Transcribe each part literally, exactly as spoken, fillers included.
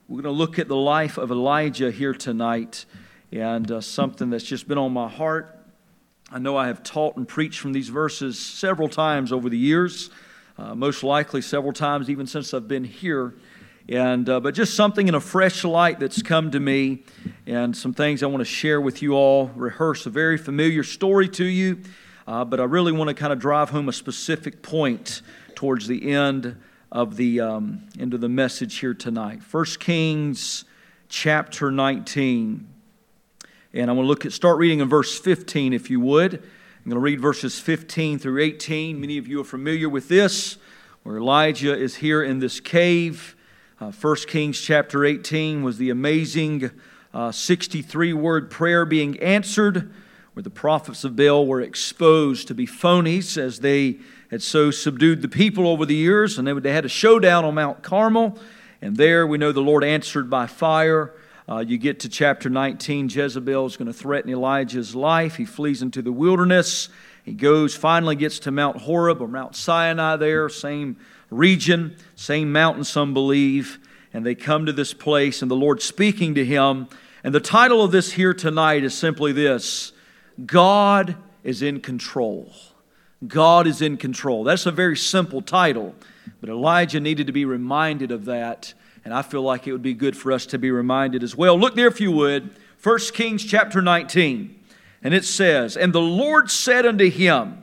We're going to look at the life of Elijah here tonight, and uh, something that's just been on my heart. I know I have taught and preached from these verses several times over the years, uh, most likely several times even since I've been here. And uh, but just something in a fresh light that's come to me, and some things I want to share with you all, rehearse a very familiar story to you, uh, but I really want to kind of drive home a specific point towards the end of the um, end of the message here tonight. First Kings chapter nineteen, and I'm going to look at start reading in verse fifteen, if you would. I'm going to read verses fifteen through eighteen. Many of you are familiar with this, where Elijah is here in this cave. Uh, First Kings chapter eighteen was the amazing uh, sixty-three word prayer being answered, where the prophets of Baal were exposed to be phonies as they had so subdued the people over the years, and they, they had a showdown on Mount Carmel, and there we know the Lord answered by fire. Uh, you get to chapter nineteen, Jezebel is going to threaten Elijah's life. He flees into the wilderness. He goes, finally gets to Mount Horeb or Mount Sinai there, same region, same mountain some believe, and they come to this place, and the Lord's speaking to him. And the title of this here tonight is simply this: God is in control. God is in control. That's a very simple title, but Elijah needed to be reminded of that, and I feel like it would be good for us to be reminded as well. Look there if you would, First Kings chapter nineteen, and it says, "And the Lord said unto him,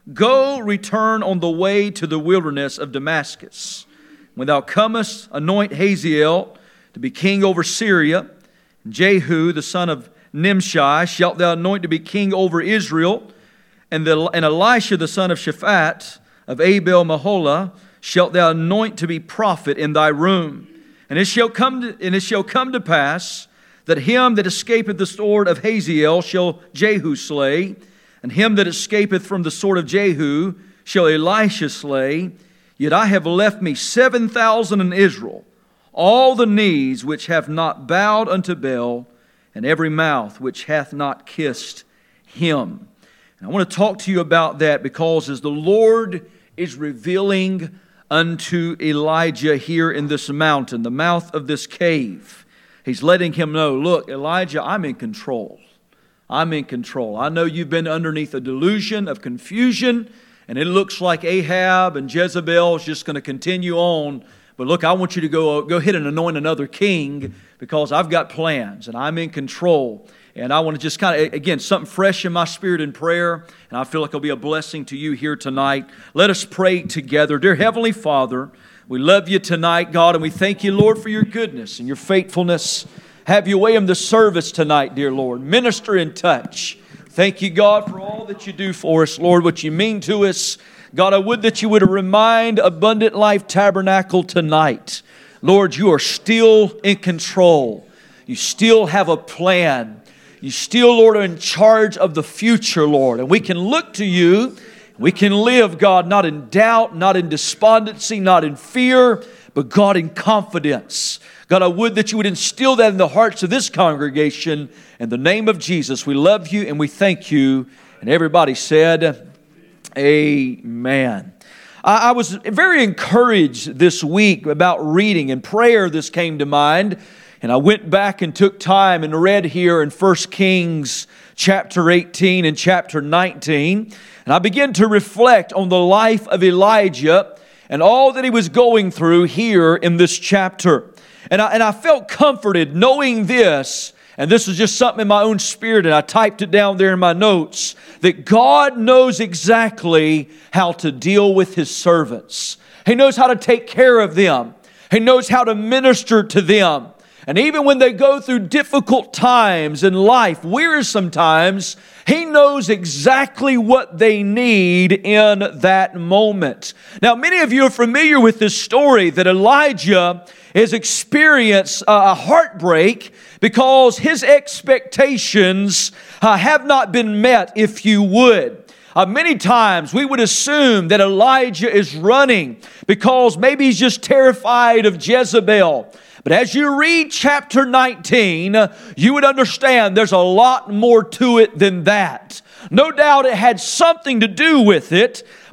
Go, return on the way to the wilderness of Damascus. When thou comest, anoint Hazael to be king over Syria, and Jehu the son of Nimshi shalt thou anoint to be king over Israel, and, the, and Elisha the son of Shaphat of Abel Meholah shalt thou anoint to be prophet in thy room. And it shall come to, and it shall come to pass that him that escapeth the sword of Hazael shall Jehu slay, and him that escapeth from the sword of Jehu shall Elisha slay. Yet I have left me seven thousand in Israel, all the knees which have not bowed unto Baal, and every mouth which hath not kissed him." And I want to talk to you about that, because as the Lord is revealing unto Elijah here in this mountain, the mouth of this cave, He's letting him know, look, Elijah, I'm in control. I'm in control. I know you've been underneath a delusion of confusion, and it looks like Ahab and Jezebel is just going to continue on. But look, I want you to go, go ahead and anoint another king, because I've got plans and I'm in control. And I want to just kind of, again, something fresh in my spirit in prayer, and I feel like it'll be a blessing to you here tonight. Let us pray together. Dear Heavenly Father, we love you tonight, God, and we thank you, Lord, for your goodness and your faithfulness. Have your way in the service tonight, dear Lord. Minister and touch. Thank you, God, for all that you do for us, Lord, what you mean to us. God, I would that you would remind Abundant Life Tabernacle tonight, Lord, you are still in control. You still have a plan. You still, Lord, are in charge of the future, Lord. And we can look to you. We can live, God, not in doubt, not in despondency, not in fear, but God, in confidence. God, I would that you would instill that in the hearts of this congregation. In the name of Jesus, we love you and we thank you. And everybody said, amen. I was very encouraged this week about reading, and prayer this came to mind. And I went back and took time and read here in First Kings chapter eighteen and chapter nineteen. And I began to reflect on the life of Elijah and all that he was going through here in this chapter. And I, and I felt comforted knowing this, and this was just something in my own spirit, and I typed it down there in my notes, that God knows exactly how to deal with His servants. He knows how to take care of them. He knows how to minister to them. And even when they go through difficult times in life, wearisome times, He knows exactly what they need in that moment. Now, many of you are familiar with this story that Elijah has experienced a heartbreak because his expectations uh, have not been met, if you would. Uh, many times we would assume that Elijah is running because maybe he's just terrified of Jezebel. But as you read chapter nineteen, you would understand there's a lot more to it than that. No doubt it had something to do with it,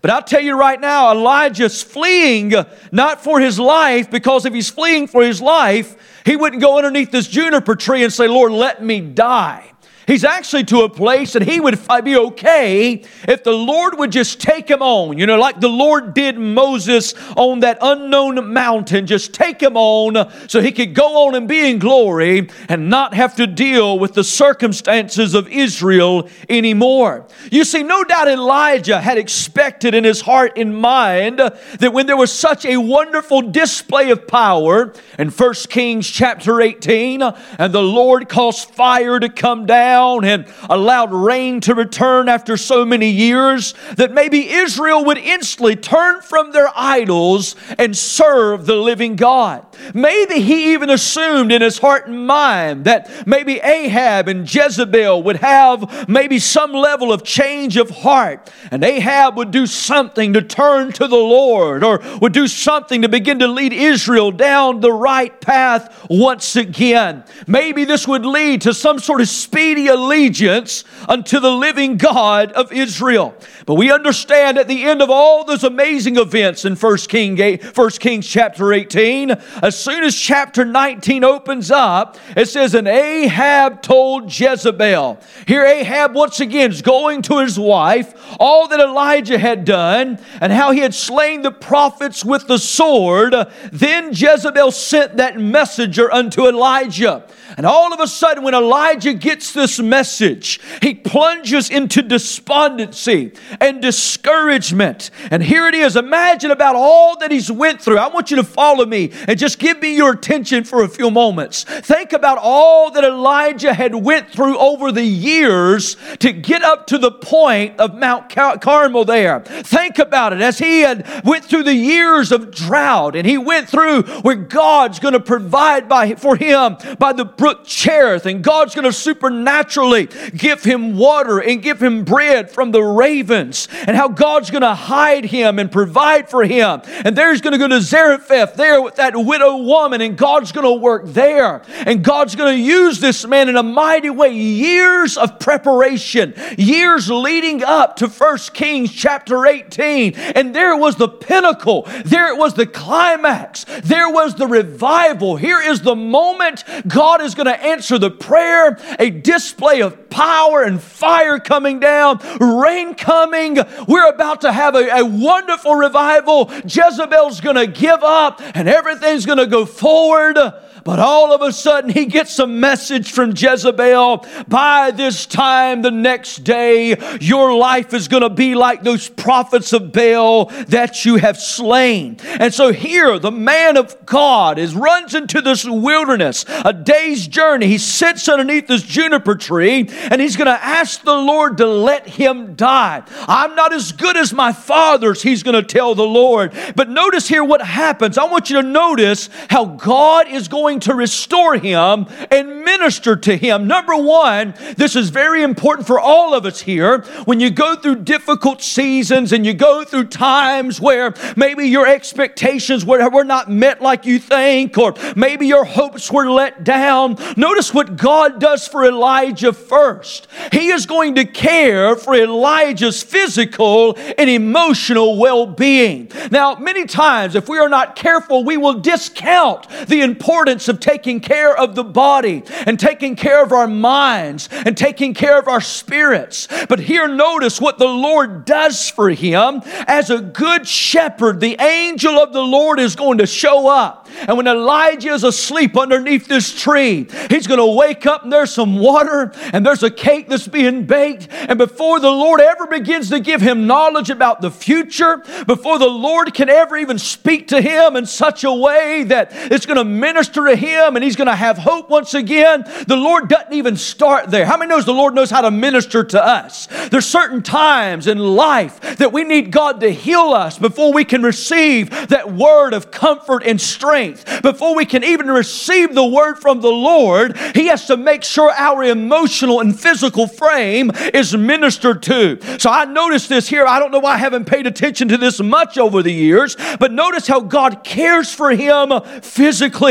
But I'll tell you right now, Elijah's fleeing not for his life, because if he's fleeing for his life, he wouldn't go underneath this juniper tree and say, Lord, let me die. He's actually to a place that he would be okay if the Lord would just take him on. You know, like the Lord did Moses on that unknown mountain. Just take him on so he could go on and be in glory and not have to deal with the circumstances of Israel anymore. You see, no doubt Elijah had expected in his heart and mind that when there was such a wonderful display of power in First Kings chapter eighteen, and the Lord caused fire to come down and allowed rain to return after so many years, that maybe Israel would instantly turn from their idols and serve the living God. Maybe he even assumed in his heart and mind that maybe Ahab and Jezebel would have maybe some level of change of heart, and Ahab would do something to turn to the Lord, or would do something to begin to lead Israel down the right path once again. Maybe this would lead to some sort of speedy allegiance unto the living God of Israel. But we understand at the end of all those amazing events in First King, First Kings chapter eighteen, as soon as chapter nineteen opens up, it says, and Ahab told Jezebel. Here Ahab once again is going to his wife all that Elijah had done and how he had slain the prophets with the sword. Then Jezebel sent that messenger unto Elijah. And all of a sudden, when Elijah gets this message, he plunges into despondency and discouragement. And here it is. Imagine about all that he's went through. I want you to follow me and just give me your attention for a few moments. Think about all that Elijah had went through over the years to get up to the point of Mount Car- Carmel there. Think about it as he had went through the years of drought, and he went through where God's going to provide by, for him by the brook Cherith, and God's going to supernaturally give him water and give him bread from the ravens, and how God's going to hide him and provide for him. And there's going to go to Zarephath there with that widow woman, and God's going to work there, and God's going to use this man in a mighty way. Years of preparation, years leading up to First Kings chapter eighteen, and there was the pinnacle, there it was the climax, there was the revival. Here is the moment God is going to answer the prayer, a display of power and fire coming down, rain coming. We're about to have a, a wonderful revival. Jezebel's going to give up and everything's going to go forward. But all of a sudden, he gets a message from Jezebel. By this time the next day, your life is going to be like those prophets of Baal that you have slain. And so here, the man of God is runs into this wilderness, a day's journey. He sits underneath this juniper tree, and he's going to ask the Lord to let him die. I'm not as good as my fathers, he's going to tell the Lord. But notice here what happens. I want you to notice how God is going to restore him and minister to him. Number one, this is very important for all of us here. When you go through difficult seasons and you go through times where maybe your expectations were, were not met like you think, or maybe your hopes were let down, notice what God does for Elijah first. He is going to care for Elijah's physical and emotional well-being. Now, many times, if we are not careful, we will discount the importance of taking care of the body and taking care of our minds and taking care of our spirits. But here, notice what the Lord does for him. As a good shepherd, the angel of the Lord is going to show up. And when Elijah is asleep underneath this tree, he's going to wake up and there's some water and there's a cake that's being baked. And before the Lord ever begins to give him knowledge about the future, before the Lord can ever even speak to him in such a way that it's going to minister to him and he's going to have hope once again, the Lord doesn't even start there. How many knows the Lord knows how to minister to us? There's certain times in life that we need God to heal us before we can receive that word of comfort and strength. Before we can even receive the word from the Lord, He has to make sure our emotional and physical frame is ministered to. So I noticed this here. I don't know why I haven't paid attention to this much over the years, but notice how God cares for him physically.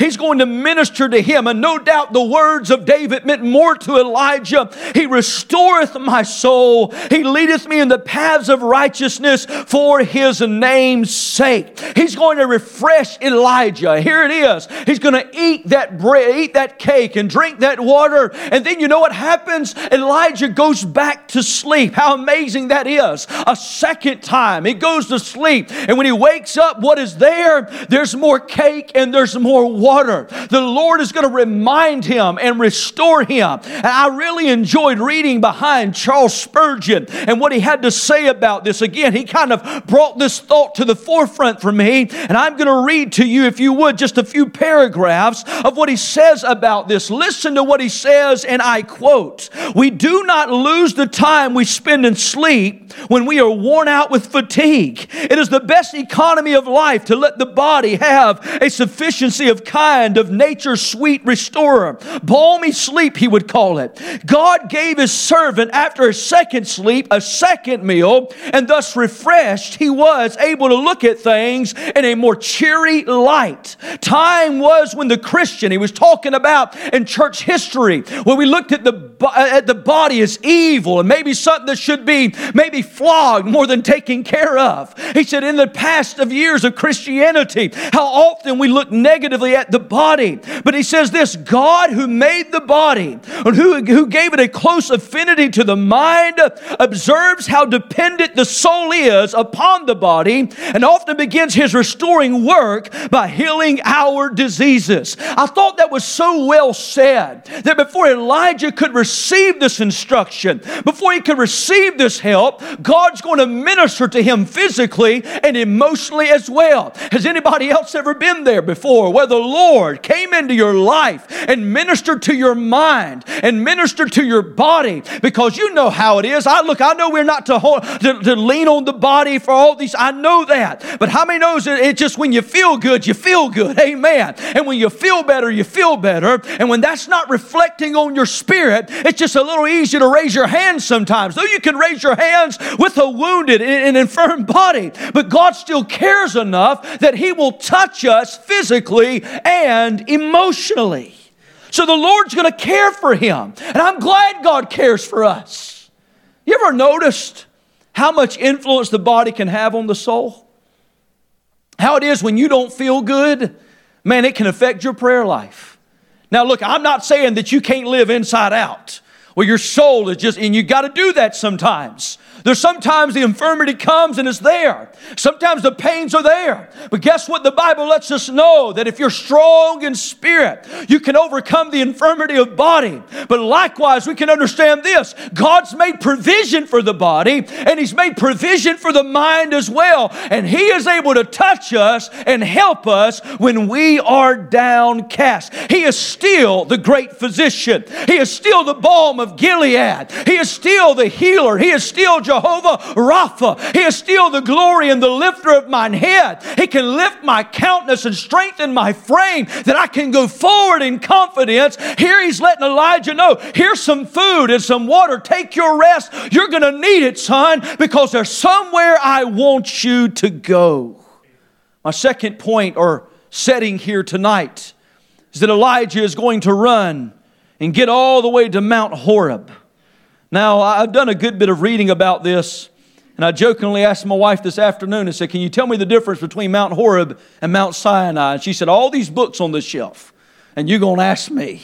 He's going to minister to him. And no doubt the words of David meant more to Elijah. He restoreth my soul. He leadeth me in the paths of righteousness for his name's sake. He's going to refresh Elijah. Here it is. He's going to eat that bread, eat that cake, and drink that water. And then you know what happens? Elijah goes back to sleep. How amazing that is. A second time, he goes to sleep. And when he wakes up, what is there? There's more cake and there's more water. The Lord is going to remind him and restore him. And I really enjoyed reading behind Charles Spurgeon and what he had to say about this. Again, he kind of brought this thought to the forefront for me. And I'm going to read to you, if you would, just a few paragraphs of what he says about this. Listen to what he says, and I quote, "We do not lose the time we spend in sleep when we are worn out with fatigue. It is the best economy of life to let the body have a sufficiency of kind of nature's sweet restorer. Balmy sleep, he would call it. God gave his servant after a second sleep a second meal, and thus refreshed, he was able to look at things in a more cheery light. Time was when the Christian," he was talking about in church history, when we looked at the at the body as evil and maybe something that should be maybe flogged more than taken care of. He said, in the past of years of Christianity, how often we look negatively at the body. But he says this, God who made the body and who, who gave it a close affinity to the mind observes how dependent the soul is upon the body and often begins his restoring work by healing our diseases. I thought that was so well said, that before Elijah could receive this instruction, before he could receive this help, God's going to minister to him physically and emotionally as well. Has anybody else ever been there before, where the Lord came into your life and ministered to your mind and ministered to your body? Because you know how it is. I look, I know we're not to, hold, to, to lean on the body for all these. I know that. But how many knows that it's just when you feel good, you feel good. Amen. And when you feel better, you feel better. And when that's not reflecting on your spirit, it's just a little easier to raise your hands sometimes. Though you can raise your hands with a wounded and infirm body, but God still cares enough that he will touch us physically and emotionally. So the Lord's going to care for him. And I'm glad God cares for us. You ever noticed how much influence the body can have on the soul? How it is when you don't feel good, man, it can affect your prayer life. Now look, I'm not saying that you can't live inside out, where your soul is just, and you got to do that sometimes. There's sometimes the infirmity comes and it's there. Sometimes the pains are there. But guess what? The Bible lets us know that if you're strong in spirit, you can overcome the infirmity of body. But likewise, we can understand this. God's made provision for the body, and he's made provision for the mind as well. And he is able to touch us and help us when we are downcast. He is still the great physician. He is still the balm of Gilead. He is still the healer. He is still Jehovah Rapha. He is still the glory and the lifter of mine head. He can lift my countenance and strengthen my frame, that I can go forward in confidence. Here he's letting Elijah know, here's some food and some water. Take your rest. You're going to need it, son, because there's somewhere I want you to go. My second point or setting here tonight is that Elijah is going to run and get all the way to Mount Horeb. Now, I've done a good bit of reading about this, and I jokingly asked my wife this afternoon and said, can you tell me the difference between Mount Horeb and Mount Sinai? And she said, all these books on the shelf, and you're going to ask me.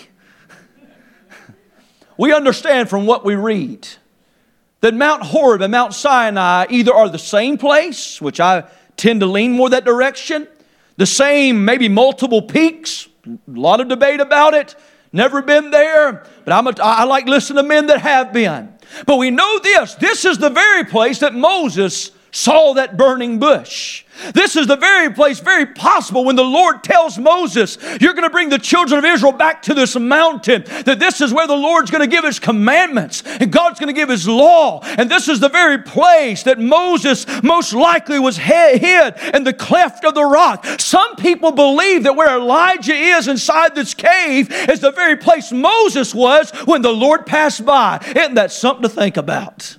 We understand from what we read that Mount Horeb and Mount Sinai either are the same place, which I tend to lean more that direction, the same maybe multiple peaks, a lot of debate about it. Never been there, but I'm a, I like listening to men that have been. But we know this. This is the very place that Moses saw that burning bush. This is the very place, very possible, when the Lord tells Moses, you're going to bring the children of Israel back to this mountain, that this is where the Lord's going to give his commandments, and God's going to give his law. And this is the very place that Moses most likely was hid in the cleft of the rock. Some people believe that where Elijah is inside this cave is the very place Moses was when the Lord passed by. Isn't that something to think about?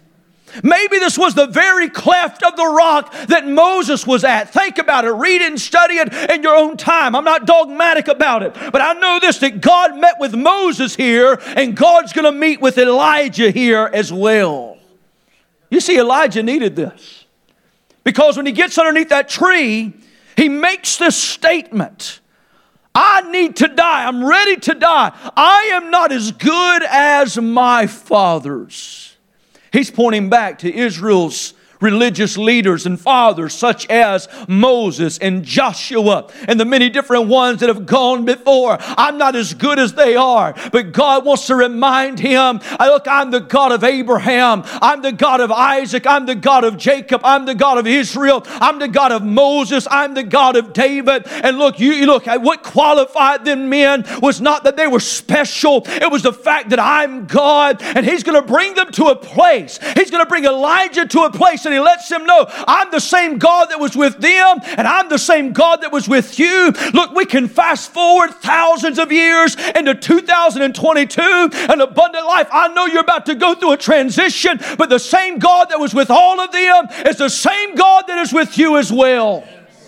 Maybe this was the very cleft of the rock that Moses was at. Think about it. Read it and study it in your own time. I'm not dogmatic about it. But I know this, that God met with Moses here, and God's going to meet with Elijah here as well. You see, Elijah needed this. Because when he gets underneath that tree, he makes this statement. I need to die. I'm ready to die. I am not as good as my fathers. He's pointing back to Israel's religious leaders and fathers such as Moses and Joshua and the many different ones that have gone before. I'm not as good as they are, but God wants to remind him, look, I'm the God of Abraham. I'm the God of Isaac. I'm the God of Jacob. I'm the God of Israel. I'm the God of Moses. I'm the God of David. And look, you look, what qualified them men was not that they were special. It was the fact that I'm God, and he's going to bring them to a place. He's going to bring Elijah to a place, and he lets them know, I'm the same God that was with them, and I'm the same God that was with you. Look, we can fast forward thousands of years into two thousand twenty-two, an abundant life. I know you're about to go through a transition, but the same God that was with all of them is the same God that is with you as well.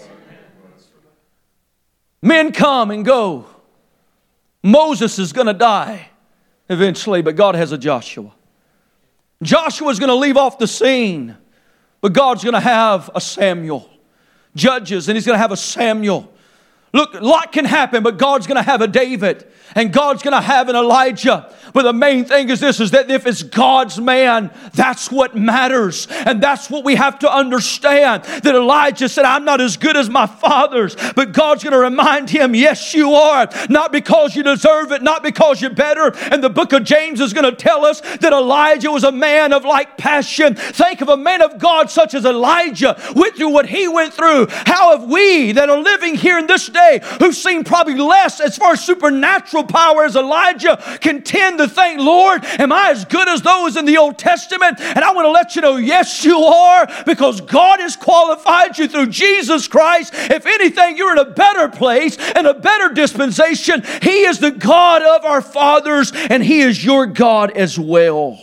Men come and go. Moses is going to die eventually, but God has a Joshua. Joshua's going to leave off the scene, but God's going to have a Samuel. Judges, and he's going to have a Samuel. Look, a lot can happen, but God's going to have a David, and God's going to have an Elijah. But the main thing is this, is that if it's God's man, that's what matters. And that's what we have to understand. That Elijah said, I'm not as good as my fathers. But God's going to remind him, yes, you are. Not because you deserve it, not because you're better. And the book of James is going to tell us that Elijah was a man of like passion. Think of a man of God such as Elijah went through what he went through. How have we that are living here in this day, who've seen probably less as far as supernatural power as Elijah, contend to think, Lord, am I as good as those in the Old Testament? And I want to let you know, yes, you are, because God has qualified you through Jesus Christ. If anything, you're in a better place and a better dispensation. He is the God of our fathers, and He is your God as well.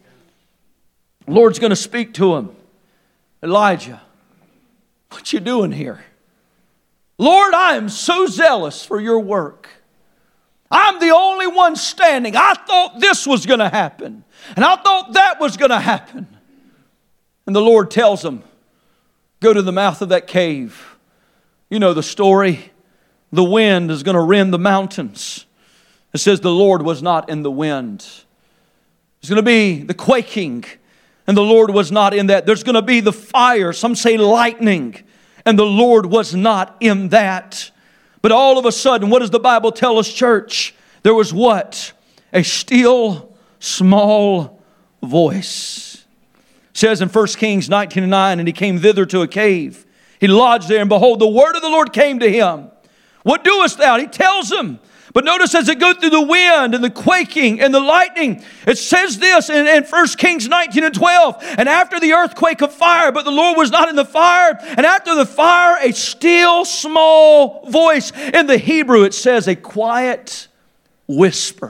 The Lord's going to speak to him. Elijah, what you doing here? Lord, I am so zealous for your work. I'm the only one standing. I thought this was going to happen. And I thought that was going to happen. And the Lord tells him, go to the mouth of that cave. You know the story. The wind is going to rend the mountains. It says the Lord was not in the wind. There's going to be the quaking, and the Lord was not in that. There's going to be the fire, some say lightning, and the Lord was not in that. But all of a sudden, what does the Bible tell us, church? There was what? A still, small voice. It says in First Kings nineteen and nine, and he came thither to a cave. He lodged there, and behold, the word of the Lord came to him. What doest thou? He tells him. But notice as it goes through the wind and the quaking and the lightning, it says this in, in First Kings nineteen and twelve. And after the earthquake of fire, but the Lord was not in the fire. And after the fire, a still small voice. In the Hebrew, it says a quiet whisper.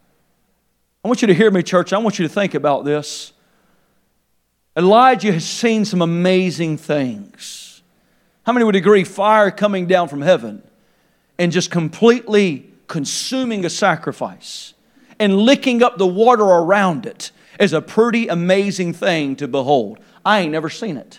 I want you to hear me, church. I want you to think about this. Elijah has seen some amazing things. How many would agree fire coming down from heaven and just completely consuming a sacrifice and licking up the water around it is a pretty amazing thing to behold? I ain't never seen it.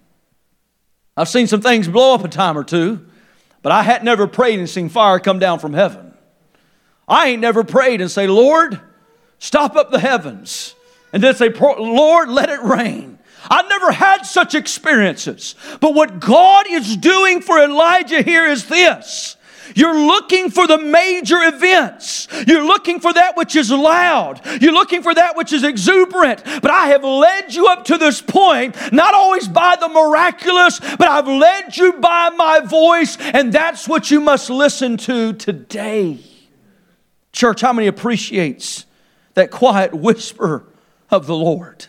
I've seen some things blow up a time or two, but I had never prayed and seen fire come down from heaven. I ain't never prayed and say, Lord, stop up the heavens, and then say, Lord, let it rain. I've never had such experiences. But what God is doing for Elijah here is this. You're looking for the major events. You're looking for that which is loud. You're looking for that which is exuberant. But I have led you up to this point, not always by the miraculous, but I've led you by my voice, and that's what you must listen to today. Church, how many appreciates that quiet whisper of the Lord?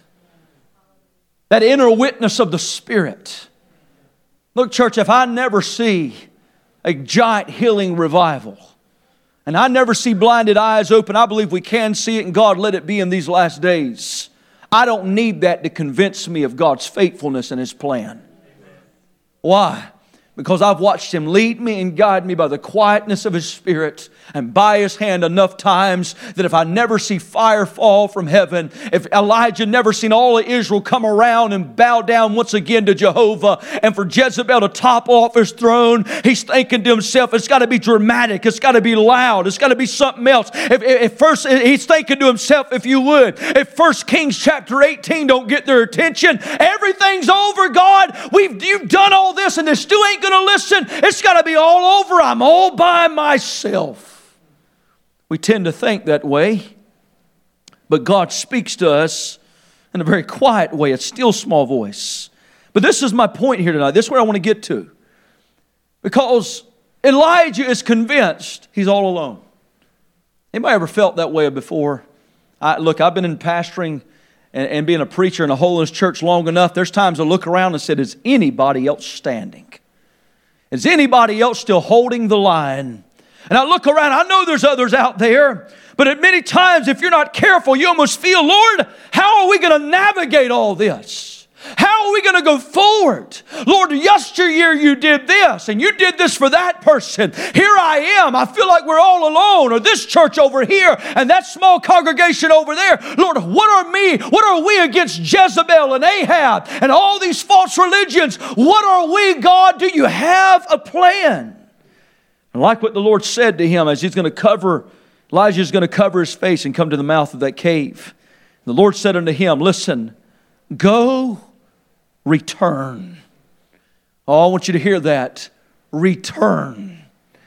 That inner witness of the Spirit. Look, church, if I never see a giant healing revival, and I never see blinded eyes open, I believe we can see it, and God let it be in these last days. I don't need that to convince me of God's faithfulness and His plan. Why? Because I've watched Him lead me and guide me by the quietness of His Spirit and by His hand enough times that if I never see fire fall from heaven, if Elijah never seen all of Israel come around and bow down once again to Jehovah, and for Jezebel to topple off his throne, he's thinking to himself, it's got to be dramatic, it's got to be loud, it's got to be something else. If, if first he's thinking to himself, if you would, if First Kings chapter eighteen don't get their attention, everything's over, God. We've you've done all this and they still ain't going to listen. It's got to be all over. I'm all by myself. We tend to think that way, but God speaks to us in a very quiet way, a still small voice. But this is my point here tonight. This is where I want to get to. Because Elijah is convinced he's all alone. Anybody ever felt that way before? I, look, I've been in pastoring and, and being a preacher in a holiness church long enough. There's times I look around and said, is anybody else standing? Is anybody else still holding the line? And I look around, I know there's others out there, but at many times, if you're not careful, you almost feel, Lord, how are we going to navigate all this? How are we going to go forward? Lord, yesteryear you did this, and you did this for that person. Here I am. I feel like we're all alone, or this church over here, and that small congregation over there. Lord, what are me? What are we against Jezebel and Ahab and all these false religions? What are we, God? Do you have a plan? And like what the Lord said to him as he's going to cover, Elijah's going to cover his face and come to the mouth of that cave. The Lord said unto him, listen, go, return. Oh, I want you to hear that. Return.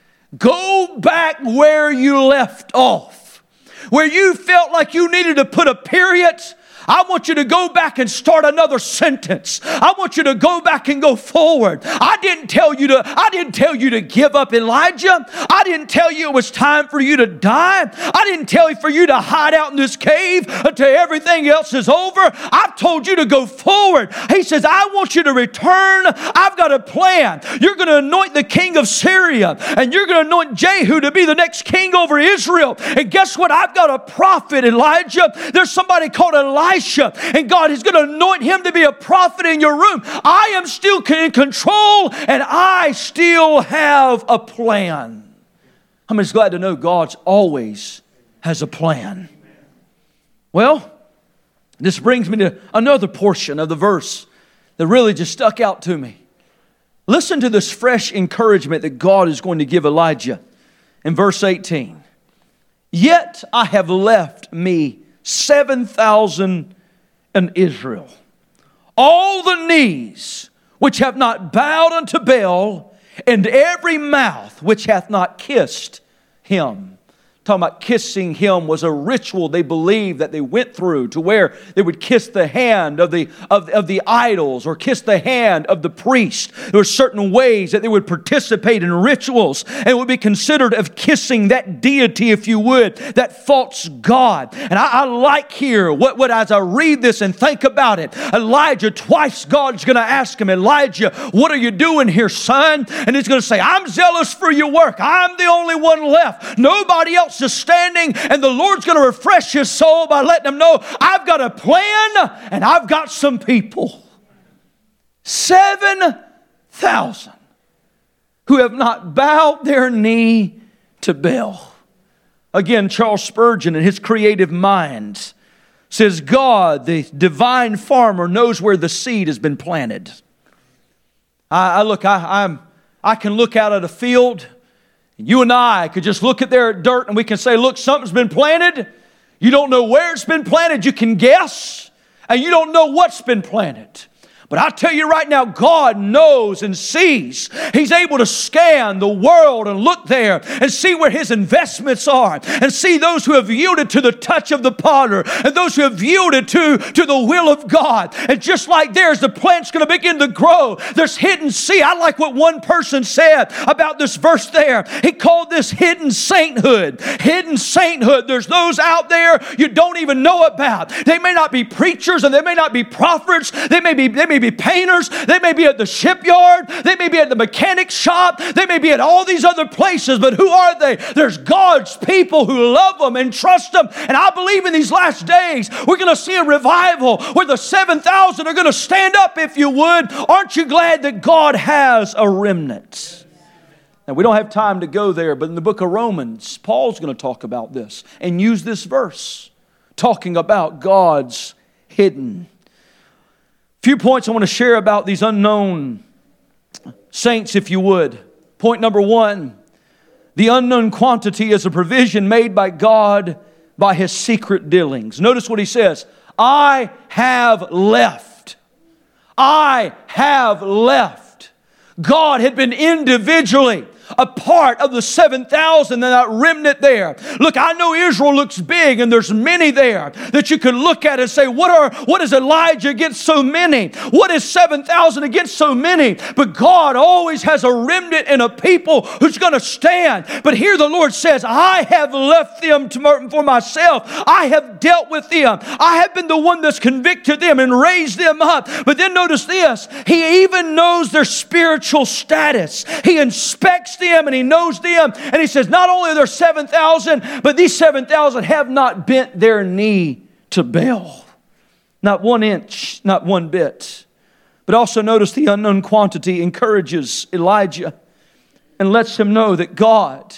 Go back where you left off. Where you felt like you needed to put a period, I want you to go back and start another sentence. I want you to go back and go forward. I didn't tell you to, I didn't tell you to give up Elijah. I didn't tell you it was time for you to die. I didn't tell you for you to hide out in this cave until everything else is over. I've told you to go forward. He says, I want you to return. I've got a plan. You're going to anoint the king of Syria, and you're going to anoint Jehu to be the next king over Israel. And guess what? I've got a prophet, Elijah. There's somebody called Elijah. And God is going to anoint him to be a prophet in your room. I am still in control, and I still have a plan. I'm just glad to know God always has a plan. Well, this brings me to another portion of the verse that really just stuck out to me. Listen to this fresh encouragement that God is going to give Elijah in verse eighteen. Yet I have left me seven thousand in Israel, all the knees which have not bowed unto Baal, and every mouth which hath not kissed him. Talking about kissing him was a ritual they believed that they went through to where they would kiss the hand of the, of, of the idols or kiss the hand of the priest. There were certain ways that they would participate in rituals, and it would be considered of kissing that deity, if you would, that false god. And I, I like here what, what as I read this and think about it, Elijah, twice God's going to ask him, Elijah, what are you doing here, son? And he's going to say, I'm zealous for your work. I'm the only one left. Nobody else is standing, and the Lord's going to refresh his soul by letting him know, I've got a plan and I've got some people. Seven thousand who have not bowed their knee to Baal. Again, Charles Spurgeon in his creative mind says, God, the divine farmer, knows where the seed has been planted. I, I look, I, I'm, I can look out at a field. You and I could just look at their dirt and we can say, look, something's been planted. You don't know where it's been planted. You can guess. And you don't know what's been planted. But I tell you right now, God knows and sees. He's able to scan the world and look there and see where His investments are and see those who have yielded to the touch of the potter and those who have yielded to, to the will of God. And just like there's the plant's going to begin to grow, there's hidden seed. I like what one person said about this verse there. He called this hidden sainthood. Hidden sainthood. There's those out there you don't even know about. They may not be preachers and they may not be prophets. They may be, they may be painters. They may be at the shipyard. They may be at the mechanic shop. They may be at all these other places. But who are they? There's God's people who love them and trust them. And I believe in these last days, we're going to see a revival where the seven thousand are going to stand up, if you would. Aren't you glad that God has a remnant? Now, we don't have time to go there, but in the book of Romans, Paul's going to talk about this and use this verse, talking about God's hidden. A few points I want to share about these unknown saints, if you would. Point number one, the unknown quantity is a provision made by God by His secret dealings. Notice what he says. I have left. I have left. God had been individually a part of the seven thousand and that remnant there. Look, I know Israel looks big and there's many there that you could look at and say, what are what is Elijah against so many? What is seven thousand against so many? But God always has a remnant and a people who's going to stand. But here the Lord says, I have left them to, for myself. I have dealt with them. I have been the one that's convicted them and raised them up. But then notice this. He even knows their spiritual status. He inspects them and He knows them, and He says not only are there seven thousand, but these seven thousand have not bent their knee to Baal. Not one inch, not one bit. But also notice the unknown quantity encourages Elijah and lets him know that God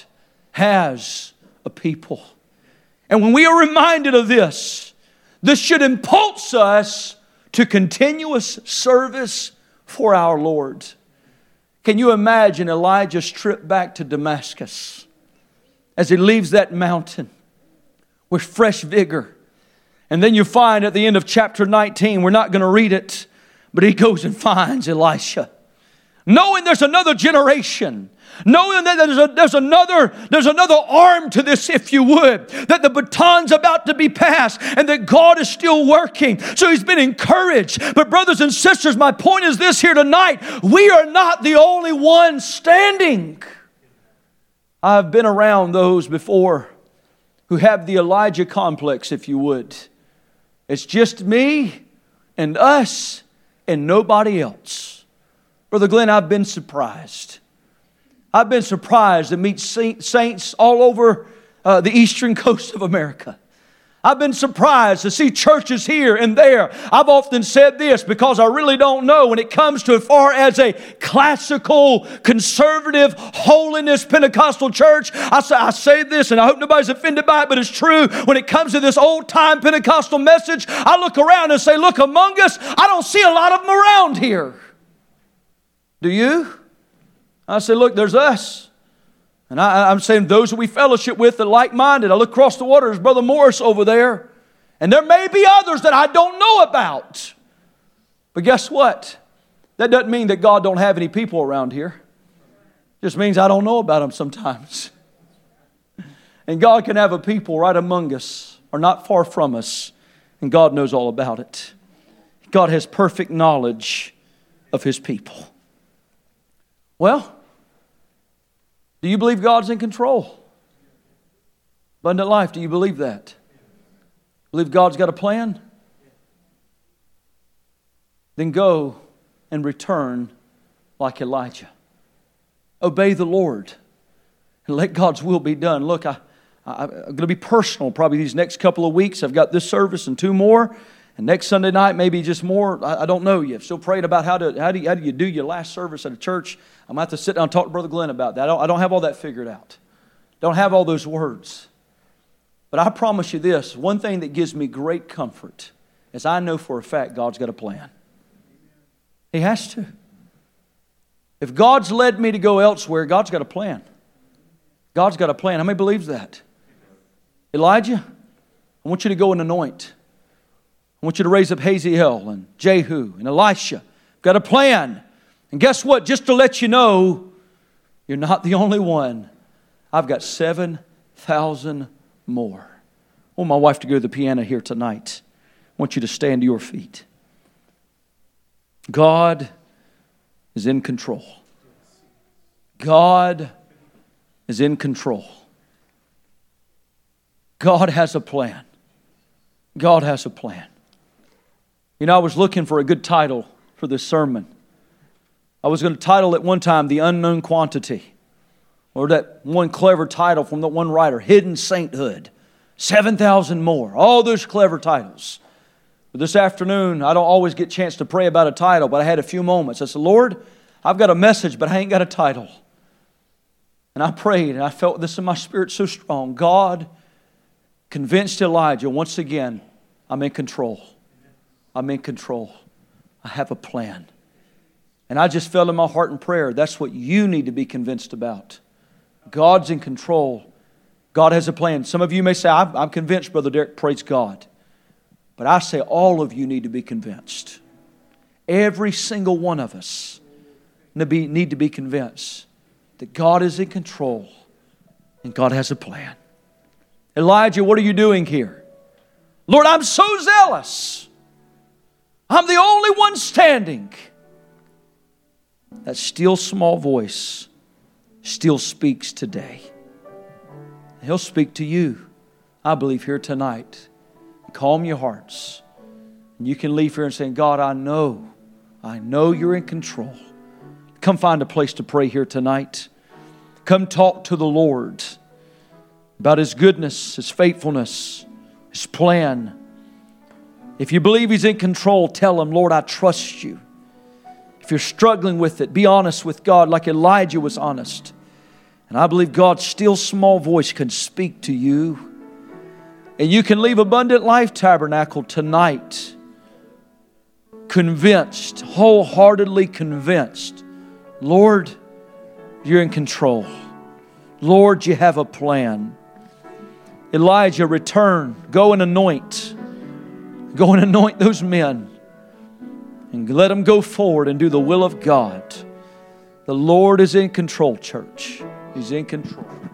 has a people. And when we are reminded of this, this should impulse us to continuous service for our Lord. Can you imagine Elijah's trip back to Damascus as he leaves that mountain with fresh vigor? And then you find at the end of chapter nineteen, we're not going to read it, but he goes and finds Elisha. Knowing there's another generation, knowing that there's, a, there's another there's another arm to this, if you would, that the baton's about to be passed and that God is still working. So he's been encouraged. But brothers and sisters, my point is this here tonight. We are not the only ones standing. I've been around those before who have the Elijah complex, if you would. It's just me and us and nobody else. Brother Glenn, I've been surprised. I've been surprised to meet saints all over uh, the eastern coast of America. I've been surprised to see churches here and there. I've often said this because I really don't know when it comes to as far as a classical, conservative, holiness Pentecostal church. I say, I say this and I hope nobody's offended by it, but it's true. When it comes to this old-time Pentecostal message, I look around and say, look, among us, I don't see a lot of them around here. Do you? I say, look, there's us. And I, I'm saying those that we fellowship with that are like-minded. I look across the water, there's Brother Morris over there. And there may be others that I don't know about. But guess what? That doesn't mean that God don't have any people around here. It just means I don't know about them sometimes. And God can have a people right among us or not far from us. And God knows all about it. God has perfect knowledge of His people. Well, do you believe God's in control? Abundant life, do you believe that? Believe God's got a plan? Then go and return like Elijah. Obey the Lord and let God's will be done. Look, I, I, I'm going to be personal probably these next couple of weeks. I've got this service and two more. And next Sunday night, maybe just more. I, I don't know yet. Still praying about how to how do you, how do you do your last service at a church. I'm going to have to sit down and talk to Brother Glenn about that. I don't, I don't have all that figured out. Don't have all those words. But I promise you this, one thing that gives me great comfort is I know for a fact God's got a plan. He has to. If God's led me to go elsewhere, God's got a plan. God's got a plan. How many believes that? Elijah, I want you to go and anoint. I want you to raise up Hazael and Jehu and Elisha. Got a plan. And guess what? Just to let you know, you're not the only one. I've got seven thousand more. I want my wife to go to the piano here tonight. I want you to stand to your feet. God is in control. God is in control. God has a plan. God has a plan. You know, I was looking for a good title for for this sermon. I was going to title it one time, The Unknown Quantity. Or that one clever title from that one writer, Hidden Sainthood. seven thousand more. All those clever titles. But this afternoon, I don't always get a chance to pray about a title, but I had a few moments. I said, Lord, I've got a message, but I ain't got a title. And I prayed, and I felt this in my spirit so strong. God convinced Elijah once again, I'm in control. I'm in control. I have a plan. And I just felt in my heart in prayer, that's what you need to be convinced about. God's in control. God has a plan. Some of you may say, I'm, I'm convinced, Brother Derek, praise God. But I say all of you need to be convinced. Every single one of us need to be convinced that God is in control and God has a plan. Elijah, what are you doing here? Lord, I'm so zealous. I'm the only one standing. That still small voice still speaks today. He'll speak to you, I believe, here tonight. Calm your hearts. And you can leave here and say, God, I know, I know you're in control. Come find a place to pray here tonight. Come talk to the Lord about His goodness, His faithfulness, His plan. If you believe He's in control, tell Him, Lord, I trust you. If you're struggling with it, be honest with God like Elijah was honest. And I believe God's still small voice can speak to you. And you can leave Abundant Life Tabernacle tonight convinced, wholeheartedly convinced, Lord, you're in control. Lord, you have a plan. Elijah, return. Go and anoint. Go and anoint those men. And let them go forward and do the will of God. The Lord is in control, church. He's in control.